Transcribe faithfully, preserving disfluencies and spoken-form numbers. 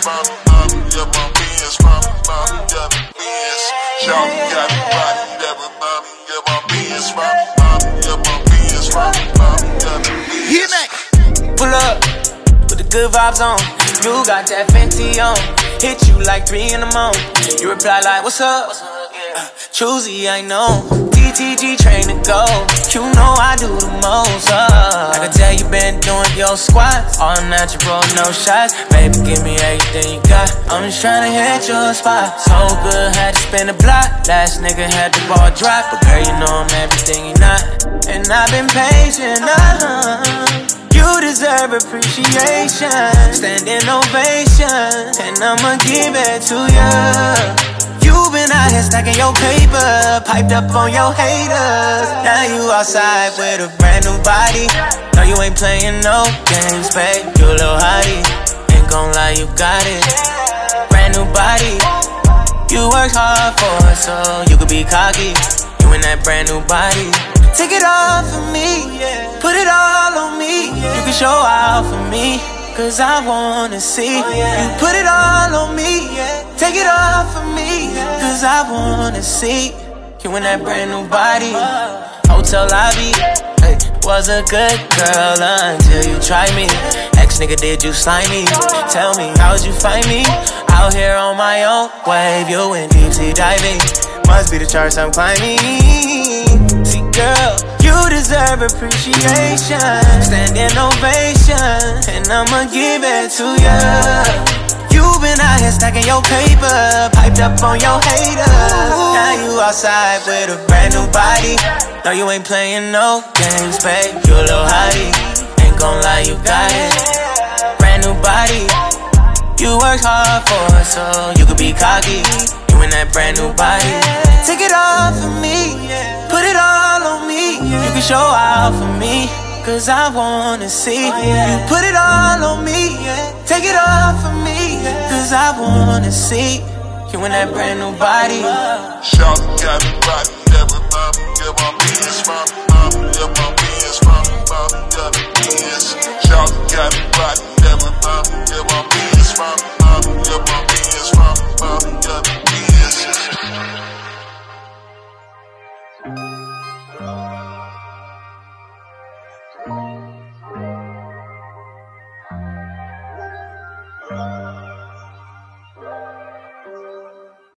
mommy, mommy, yeah, my Benz, mommy, mommy, yeah, my Benz. Shawty got me body, that with mommy, yeah, my Benz, mommy, mommy, yeah, my Benz, mommy, mommy, yeah, my Benz. Hit me. Pull up, put the good vibes on. You got that Fenty on. Hit you like three in the morning. You reply like, what's up? Uh, choosy, I know. T T G train to go. You know I do the most. Uh. I can tell you been doing your squats. All natural, no shots. Baby, give me everything you got. I'm just trying to hit your spot. So good, had to spin the block. Last nigga had the ball drop. But girl, you know I'm everything you not. And I've been patient, uh-huh. You deserve appreciation, standing ovation, and I'ma give it to ya. You been out here stacking your paper, piped up on your haters. Now you outside with a brand new body. No, you ain't playing no games, babe. You a little hottie, ain't gon' lie, you got it. Brand new body, you worked hard for it, so you could be cocky. You in that brand new body. Take it off for me, put it all on me. You can show out for me, cause I wanna see. You put it all on me, take it off for me, cause I wanna see. You in that brand new body. Hotel lobby, hey, was a good girl until you tried me. Ex nigga, did you slime me? Tell me, how'd you find me? Out here on my own wave, you went deep sea diving. Must be the charts I'm climbing. See, girl, you deserve appreciation, standing ovation, and I'ma give it to ya. You been out here stacking your paper, piped up on your haters. Now you outside with a brand new body. No, you ain't playing no games, babe. You a little hottie, ain't gon' lie, you got it. Brand new body, you worked hard for it, so you could be cocky. You in that brand new body. Take it off for me, put it all on me. You can show out for me, cause I wanna see. You put it all on me, take it off for me, cause I wanna see. You in that brand new body. Shawty got me